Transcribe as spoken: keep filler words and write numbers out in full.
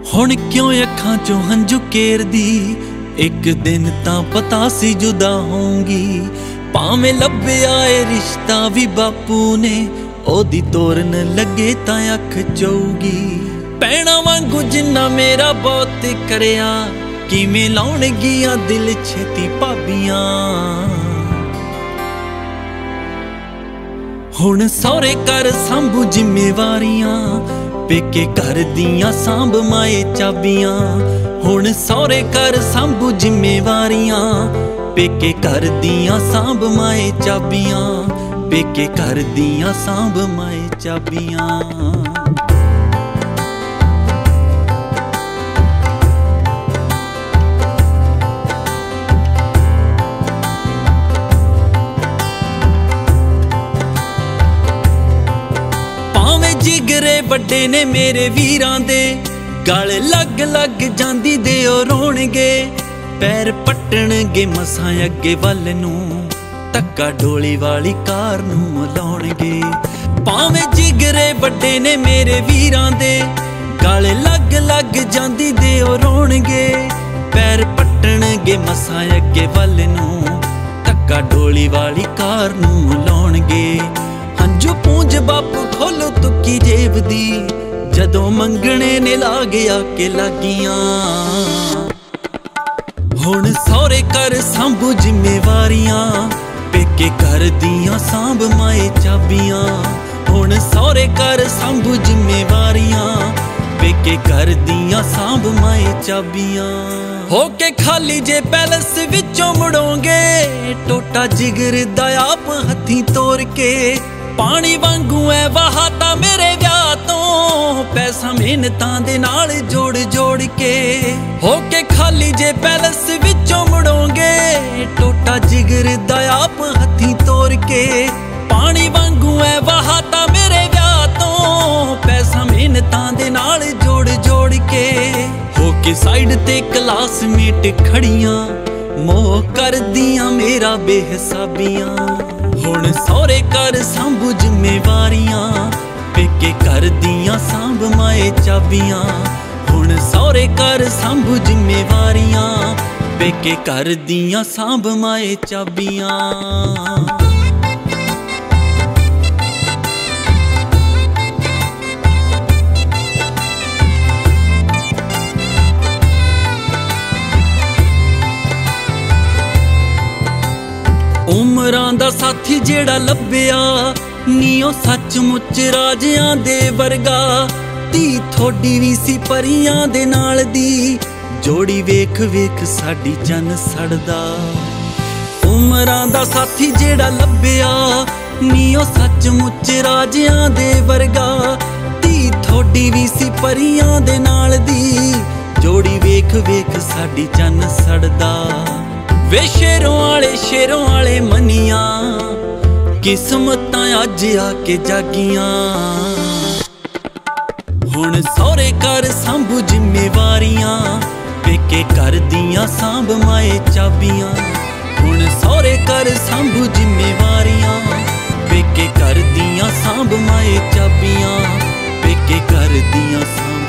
ਹੁਣ ਕਿਉਂ ਅੱਖਾਂ ਚੋਂ ਹੰਝੂ ਕੇਰਦੀ, ਇੱਕ ਦਿਨ ਤਾਂ ਪਤਾ ਸੀ ਜੁਦਾ ਹੋਊਂਗੀ। ਭਾਵੇਂ ਲੱਭਿਆ ਏ ਰਿਸ਼ਤਾ ਵੀ ਬਾਪੂ ਨੇ, ਉਹਦੀ ਤੋਰਨ ਲੱਗੇ ਤਾਂ ਅੱਖ ਚਊਗੀ। ਪੈਣਾ ਵਾਂਗੂ ਜਿੰਨਾ ਮੇਰਾ ਬਹੁਤ ਕਰਿਆ, ਕਿਵੇਂ ਲਾਉਣਗੀਆਂ ਦਿਲ ਛੇਤੀ ਭਾਬੀਆਂ। ਹੁਣ ਸਹੁਰੇ ਘਰ ਸੰਭੂ ਜ਼ਿੰਮੇਵਾਰੀਆਂ, ਪੇਕੇ ਘਰ ਦੀਆਂ ਸਾਂਭ ਮਾਏ ਚਾਬੀਆਂ। ਹੁਣ ਸਹੁਰੇ ਘਰ ਸੰਭੂ ਜ਼ਿੰਮੇਵਾਰੀਆਂ, ਪੇਕੇ ਘਰ ਦੀਆਂ ਸਾਂਭ ਮਾਏ ਚਾਬੀਆਂ। ਪੇਕੇ ਘਰ ਦੀਆਂ ਸਾਂਭ ਮਾਏ ਚਾਬੀਆਂ। ਜਿਗਰੇ ਵੱਡੇ ਨੇ ਮੇਰੇ ਵੀਰਾਂ ਦੇ, ਗਲ ਲੱਗ ਲੱਗ ਜਾਂਦੀ ਦੇ ਉਹ ਰੋਣਗੇ। ਪੈਰ ਪੱਟਣਗੇ ਮਸਾਂ ਅੱਗੇ ਵੱਲ ਨੂੰ, ਧੱਕਾ ਡੋਲੀ ਵਾਲੀ ਕਾਰ ਨੂੰ ਲਾਉਣਗੇ। ਭਾਵੇਂ ਜਿਗਰੇ ਵੱਡੇ ਨੇ ਮੇਰੇ ਵੀਰਾਂ ਦੇ, ਗਲ ਲੱਗ ਲੱਗ ਜਾਂਦੀ ਦੇ ਉਹ ਰੋਣਗੇ। ਪੈਰ ਪੱਟਣਗੇ ਮਸਾਂ ਅੱਗੇ ਵੱਲ ਨੂੰ, ਧੱਕਾ ਡੋਲੀ ਵਾਲੀ ਕਾਰ ਨੂੰ ਲਾਉਣਗੇ। ਹੰਝੂ ਪੂੰਝ ਬਾਪੂ ਖੋਲੋ ਤੁੱਕੀ ਜੇਬ ਦੀ, ਜਦੋਂ ਮੰਗਣੇ ਨੇ ਲਾ ਗਿਆ ਕਿ ਲੱਗੀਆਂ। ਹੁਣ ਸਹੁਰੇ ਘਰ ਸੰਭੂ ਜ਼ਿੰਮੇਵਾਰੀਆਂ, ਪੇਕੇ ਘਰ ਦੀਆਂ ਸਾਂਭ ਮਾਏ ਚਾਬੀਆਂ। ਹੁਣ ਸਹੁਰੇ ਘਰ ਸੰਭੂ ਜ਼ਿੰਮੇਵਾਰੀਆਂ, ਪੇਕੇ ਘਰ ਦੀਆਂ ਸਾਂਭ ਮਾਏ ਚਾਬੀਆਂ। ਹੋ ਕੇ ਖਾਲੀ ਜੇ ਪੈਲਸ ਵਿੱਚੋਂ ਮੁੜੋਂਗੇ, ਟੋਟਾ ਜਿਗਰ ਦਾ ਆਪ ਹੱਥੀਂ ਤੋਰ ਕੇ। ਪਾਣੀ ਵਾਂਗੂ ਐ ਵਹਾਤਾ ਮੇਰੇ ਵਿਆਹ ਤੋਂ, ਪੈਸਾ ਮਿਹਨਤਾਂ ਦੇ ਨਾਲ ਜੋੜ ਜੋੜ ਕੇ। ਹੋ ਕੇ ਖਾਲੀ ਜੇ ਪੈਲਸ ਵਿੱਚੋਂ ਮੁੜੋਂਗੇ, ਟੋਟਾ ਜਿਗਰ ਦਾ ਆਪ ਹੱਥੀਂ ਤੋਰ ਕੇ। ਪਾਣੀ ਵਾਂਗੂ ਐ ਵਹਾਤਾ ਮੇਰੇ ਵਿਆਹ ਤੋਂ, ਪੈਸਾ ਮਿਹਨਤਾਂ ਦੇ ਨਾਲ ਜੋੜ ਜੋੜ ਕੇ। ਹੋ ਕੇ ਸਾਈਡ ਤੇ ਕਲਾਸਮੇਟ ਖੜੀਆਂ, ਮੋਹ ਕਰਦੀਆਂ ਮੇਰਾ ਬੇਹਿਸਾਬੀਆਂ। ਹੁਣ ਸਹੁਰੇ ਘਰ ਸੰਭੂ ਜ਼ਿੰਮੇਵਾਰੀਆਂ, ਪੇਕੇ ਘਰ ਦੀਆਂ ਸਾਂਭ ਮਾਏ ਚਾਬੀਆਂ। ਹੁਣ ਸਹੁਰੇ ਘਰ ਸੰਭੂ ਜ਼ਿੰਮੇਵਾਰੀਆਂ, ਪੇਕੇ ਘਰ ਦੀਆਂ ਸਾਂਭ ਮਾਏ ਚਾਬੀਆਂ। ਉਮਰਾਂ ਦਾ ਸਾਥੀ ਜਿਹੜਾ ਲੱਭਿਆ ਨੀ, ਉਹ ਸੱਚਮੁੱਚ ਰਾਜਿਆਂ ਦੇ ਵਰਗਾ। ਧੀ ਥੋਡੀ ਵੀ ਸੀ ਪਰੀਆਂ ਦੇ ਨਾਲ ਦੀ, ਜੋੜੀ ਵੇਖ ਵੇਖ ਸਾਡੀ ਚੰਨ ਸੜਦਾ। ਉਮਰਾਂ ਦਾ ਸਾਥੀ ਜਿਹੜਾ ਲੱਭਿਆ ਨੀ, ਉਹ ਸੱਚਮੁੱਚ ਰਾਜਿਆਂ ਦੇ ਵਰਗਾ। ਧੀ ਥੋਡੀ ਵੀ ਸੀ ਪਰੀਆਂ ਦੇ ਨਾਲ ਦੀ, ਜੋੜੀ ਵੇਖ ਵੇਖ ਸਾਡੀ ਚੰਨ ਸੜਦਾ। ਵੇ ਸ਼ੇਰੋਂ ਵਾਲੇ ਸ਼ੇਰੋਂ ਵਾਲੇ ਮੰਨੀਆਂ, ਕਿਸਮਤਾਂ ਅੱਜ ਆ ਕੇ ਜਾਗੀਆਂ। ਹੁਣ ਸਹੁਰੇ ਘਰ ਸੰਭੂ ਜ਼ਿੰਮੇਵਾਰੀਆਂ, ਪੇਕੇ ਘਰ ਦੀਆਂ ਸਾਂਭ ਮਾਏ ਚਾਬੀਆਂ। ਹੁਣ ਸਹੁਰੇ ਘਰ ਸੰਭੂ ਜ਼ਿੰਮੇਵਾਰੀਆਂ, ਪੇਕੇ ਘਰ ਦੀਆਂ ਸਾਂਭ ਮਾਏ ਚਾਬੀਆਂ। ਪੇਕੇ ਘਰ ਦੀਆਂ ਸਾਂਭ